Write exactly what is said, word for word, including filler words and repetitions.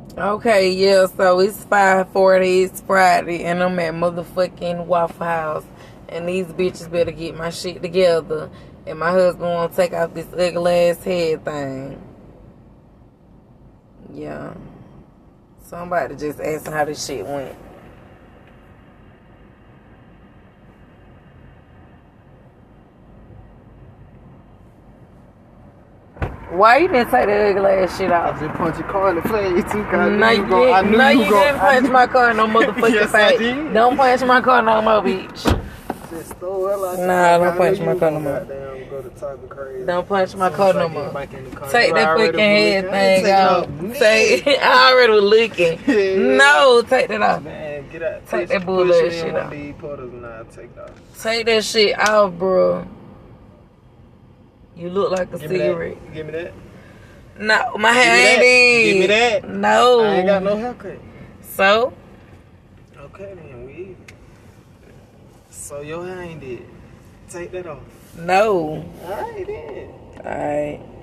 Okay, yeah, so it's five forty, it's Friday, and I'm at motherfucking Waffle House. And these bitches better get my shit together. And my husband wanna take off this ugly ass head thing. Yeah. Somebody just asked how this shit went. Why you didn't take that ugly ass shit off? I just punched your car in the face too, cause No, you, go, I knew no, you, you go, didn't punch my car in no motherfucking yes, face. I did. Don't punch my car no more, bitch. Just throw it like Nah, don't punch my car no more. Goddamn, go to talking crazy. Don't punch my car no more. Take You that already fucking head was thing looking. off. Take it. I already was looking. No, take that off. Man, get out. Take push, that bull push ass it shit in off. one of these portals and I'll take it off. Take that shit off, bro. You look like a Give me cigarette. that. Give me that. No, my hair ain't in. Give me that. No. I ain't got no haircut. So? Okay then, we even. So your hair ain't dead. Take that off. No. Alright then. Alright.